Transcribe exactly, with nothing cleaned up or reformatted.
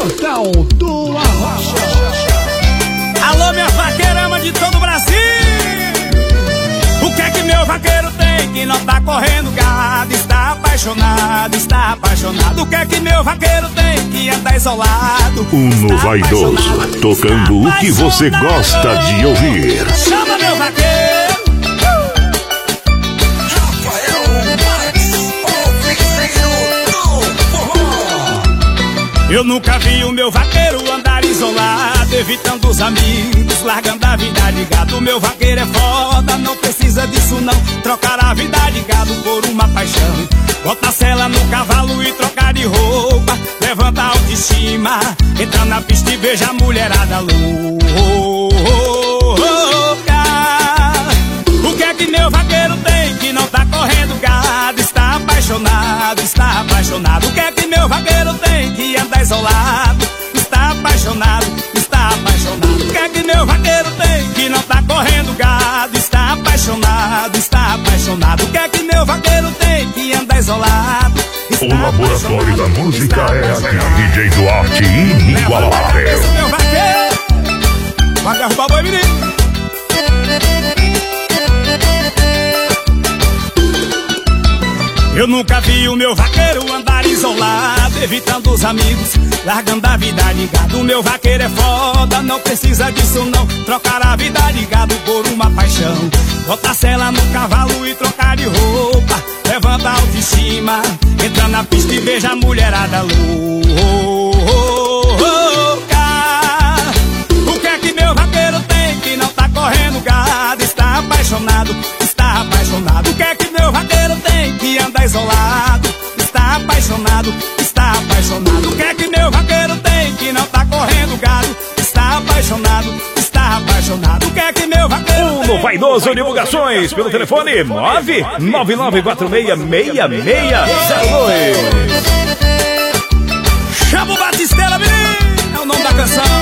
Portal do Arrocha. Alô, minha vaqueirama de todo o Brasil. O que é que meu vaqueiro tem que não tá correndo gado? Está apaixonado, está apaixonado. O que é que meu vaqueiro tem que anda isolado? Uno Vaidoso, tocando o que você gosta de ouvir. Chama meu vaqueiro. Eu nunca vi o meu vaqueiro andar isolado, evitando os amigos, largando a vida de gado. O meu vaqueiro é foda, não precisa disso não. Trocar a vida de gado por uma paixão. Bota a sela no cavalo e trocar de roupa. Levanta a autoestima, entra na pista e veja a mulherada louca. O que é que meu vaqueiro tem que não tá correndo gado? Está apaixonado, está apaixonado. O que é que meu vaqueiro tem que anda isolado? Está apaixonado, está apaixonado. O que é que meu vaqueiro tem que não tá correndo gado? Está apaixonado, está apaixonado. O que é que meu vaqueiro tem que anda isolado? O laboratório da música é aqui, D J Duarte inigualável. Meu vaqueiro, vai derrubar o boi, menino. Eu nunca vi o meu vaqueiro andar isolado, evitando os amigos, largando a vida de gado. O meu vaqueiro é foda, não precisa disso não. Trocar a vida de gado por uma paixão. Bota a sela no cavalo e trocar de roupa. Levanta a autoestima, entra na pista e veja a mulherada louca. O que é que meu vaqueiro tem que não tá correndo gado? Está apaixonado, está apaixonado. O que é que meu vaqueiro tem que anda isolado? Está apaixonado, está apaixonado. O que é que meu vaqueiro tem que não tá correndo gado? Está apaixonado, está apaixonado. O que é que meu vaqueiro tem? Uno Vaidoso Divulgações pelo telefone nove nove nove quatro seis seis seis zero dois. Chama o Batistela, menino, é o nome da canção.